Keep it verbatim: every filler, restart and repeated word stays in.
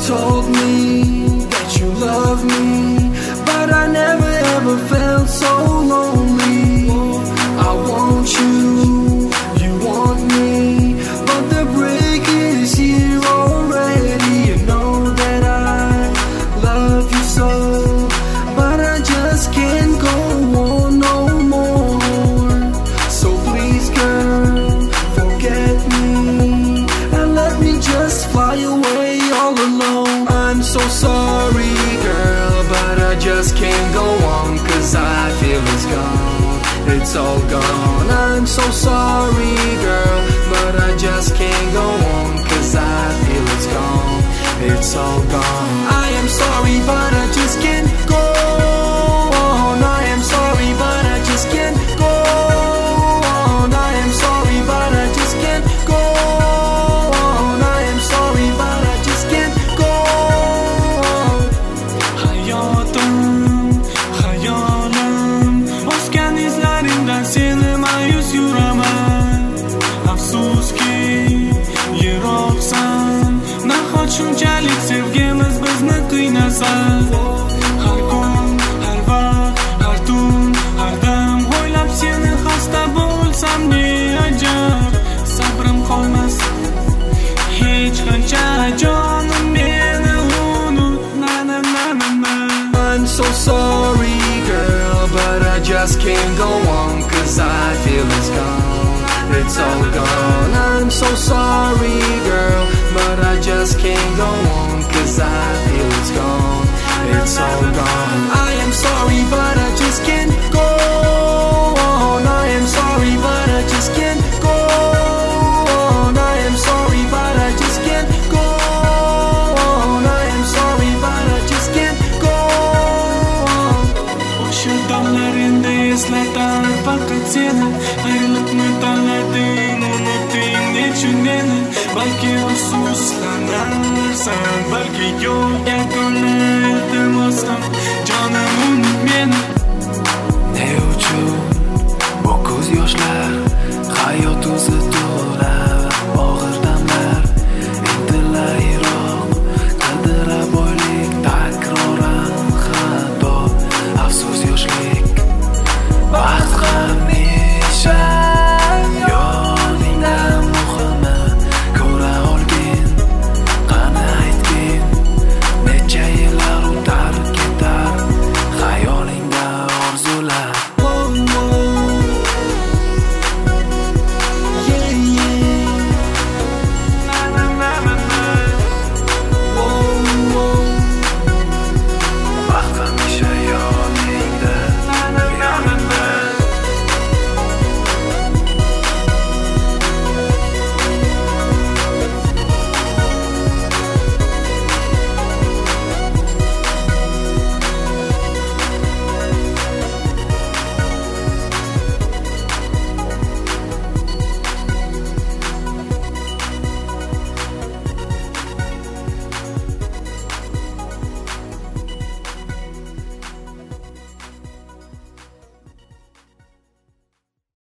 told me that you love me, but I never ever felt so lonely. I want you, you want me, but the break is here already. You know that I love you so, but I just can't go on no more. So please, girl, forget me and let me just fly away all alone. I'm so sorry, girl, but I just can't go on, cause I feel it's gone, it's all gone. I'm so sorry, girl, but I just can't go on, cause I feel it's gone, it's all gone. I am sorry, but I just can't go on. I am sorry, but I just can't go on. I am sorry, but I just can't go on. I am sorry, but I just can't go on. Hayotim, hayolim, o'sgan izlaringdan seni ma'yus yuraman. Afsuski, yiroqsan, nahot shunchalik sevgimiz bizni qiynasan. Har kun, har vaqt, har tun, har dam o'ylab seni xasta bo'lsam ne ajab. Sabrim qolmas hech qancha, jonim meni unut, na na na na na. I'm so sorry, girl, but I just can't go on, cause I feel it's gone, it's all gone. I'm so sorry, girl, but I just can't go on, cause I feel it's gone, it's all gone. I am sorry, but I just can't go on. I am sorry, but I just can't go on. I am sorry, but I just can't go on. I am sorry, but I just can't go on. O'sha damlar endi eslatar faqat seni. Ayriliqni tanlading, unutding nechun meni. Balki afsuslanarsan, balki yo'q yakuni iltimosim, jonim unut meni. Ne uchun bu ko'z yoshlar hayot